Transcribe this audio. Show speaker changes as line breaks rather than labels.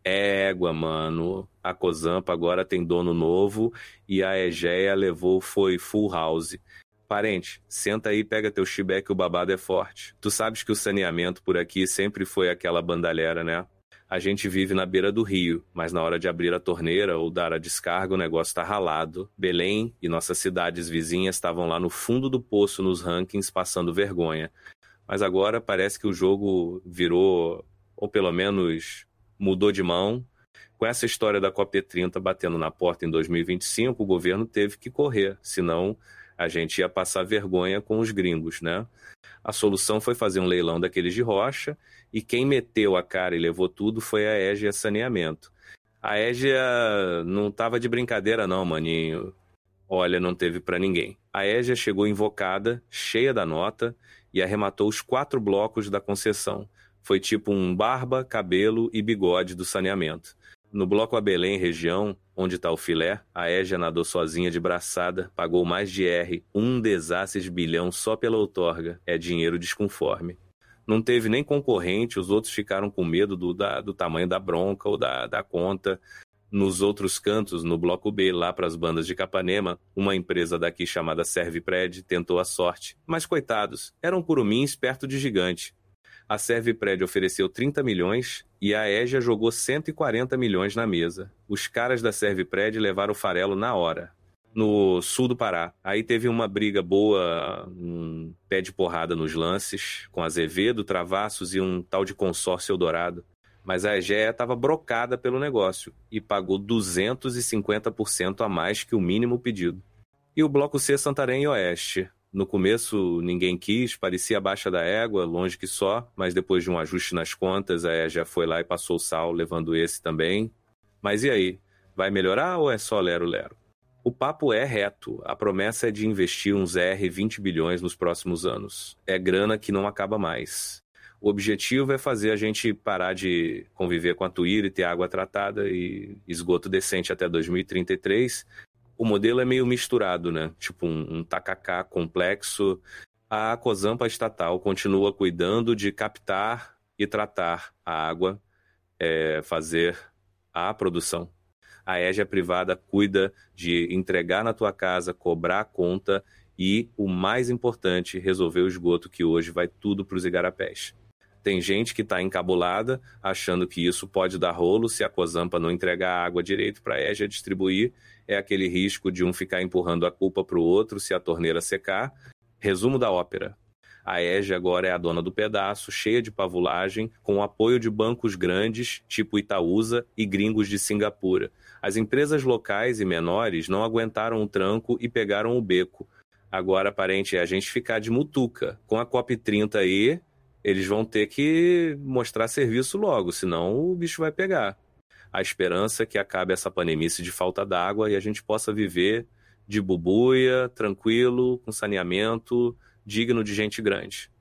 Égua, mano. A Cozampa agora tem dono novo e a Egea levou foi full house. Parente, senta aí e pega teu chibé que o babado é forte. Tu sabes que o saneamento por aqui sempre foi aquela bandalheira, né? A gente vive na beira do rio, mas na hora de abrir a torneira ou dar a descarga o negócio tá ralado. Belém e nossas cidades vizinhas estavam lá no fundo do poço nos rankings passando vergonha. Mas agora parece que o jogo virou, ou pelo menos mudou de mão. Com essa história da COP30 batendo na porta em 2025, o governo teve que correr, senão a gente ia passar vergonha com os gringos, né? A solução foi fazer um leilão daqueles de rocha, e quem meteu a cara e levou tudo foi a Égea Saneamento. A Égea não tava de brincadeira não, maninho. Olha, não teve pra ninguém. A Égea chegou invocada, cheia da nota, e arrematou os 4 blocos da concessão. Foi tipo um barba, cabelo e bigode do saneamento. No bloco A Belém região, onde está o filé, a Égea nadou sozinha de braçada, pagou mais de R, 1,16 bilhão só pela outorga. É dinheiro desconforme. Não teve nem concorrente, os outros ficaram com medo do tamanho da bronca ou da conta. Nos outros cantos, no bloco B, lá para as bandas de Capanema, uma empresa daqui chamada Servipred tentou a sorte. Mas coitados, eram curumins perto de gigante. A Servipred ofereceu 30 milhões e a Égea jogou 140 milhões na mesa. Os caras da Servipred levaram o farelo na hora. No sul do Pará. Aí teve uma briga boa, um pé de porrada nos lances, com Azevedo, Travassos e um tal de consórcio Eldorado. Mas a Egea estava brocada pelo negócio e pagou 250% a mais que o mínimo pedido. E o Bloco C Santarém e Oeste. No começo ninguém quis, parecia a baixa da égua, longe que só, mas depois de um ajuste nas contas, a Égea foi lá e passou o sal, levando esse também. Mas e aí? Vai melhorar ou é só lero-lero? O papo é reto, a promessa é de investir uns 20 bilhões nos próximos anos. É grana que não acaba mais. O objetivo é fazer a gente parar de conviver com a Tuíra e ter água tratada e esgoto decente até 2033. O modelo é meio misturado, né? Tipo um tacacá complexo. A Cozampa estatal continua cuidando de captar e tratar a água, fazer a produção. A Égea privada cuida de entregar na tua casa, cobrar a conta e, o mais importante, resolver o esgoto, que hoje vai tudo para os igarapés. Tem gente que está encabulada, achando que isso pode dar rolo se a Cozampa não entregar a água direito para a Égea distribuir. É aquele risco de um ficar empurrando a culpa para o outro se a torneira secar. Resumo da ópera. A Égea agora é a dona do pedaço, cheia de pavulagem, com o apoio de bancos grandes, tipo Itaúsa, e gringos de Singapura. As empresas locais e menores não aguentaram o tranco e pegaram o beco. Agora, aparente, é a gente ficar de mutuca. Com a COP30 aí, eles vão ter que mostrar serviço logo, senão o bicho vai pegar. A esperança é que acabe essa pandemice de falta d'água e a gente possa viver de bubuia, tranquilo, com saneamento, digno de gente grande.